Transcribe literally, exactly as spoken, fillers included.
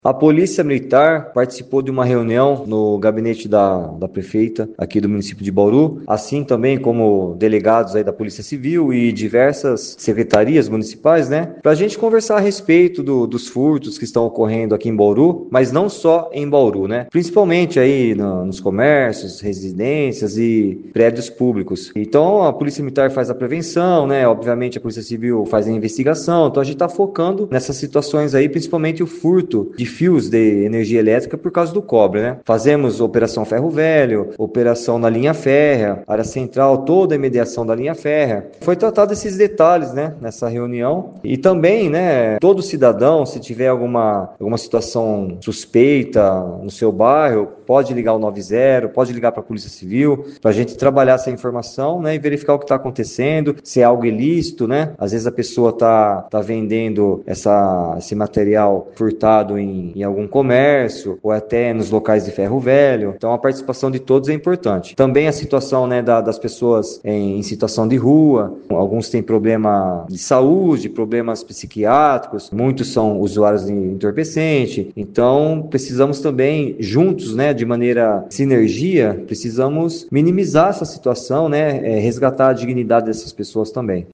A Polícia Militar participou de uma reunião no gabinete da, da prefeita aqui do município de Bauru, assim também como delegados aí da Polícia Civil e diversas secretarias municipais, né? Para a gente conversar a respeito do, dos furtos que estão ocorrendo aqui em Bauru, mas não só em Bauru, né? Principalmente aí no, nos comércios, residências e prédios públicos. Então a Polícia Militar faz a prevenção, né? Obviamente a Polícia Civil faz a investigação. Então a gente está focando nessas situações aí, principalmente o furto de fios de energia elétrica por causa do cobre, né? Fazemos operação ferro velho, operação na linha férrea, área central, toda a mediação da linha férrea. Foi tratado esses detalhes, né, nessa reunião. E também, né, todo cidadão, se tiver alguma, alguma situação suspeita no seu bairro, pode ligar o nove zero, pode ligar para a Polícia Civil, para a gente trabalhar essa informação, né, e verificar o que está acontecendo, se é algo ilícito, né? Às vezes a pessoa está tá vendendo essa, esse material furtado em em algum comércio ou até nos locais de ferro velho. Então a participação de todos é importante. Também a situação, né, da, das pessoas em, em situação de rua. Alguns têm problema de saúde, problemas psiquiátricos, muitos são usuários de entorpecente. Então precisamos também juntos, né, de maneira sinergia, precisamos minimizar essa situação, né, é, resgatar a dignidade dessas pessoas também.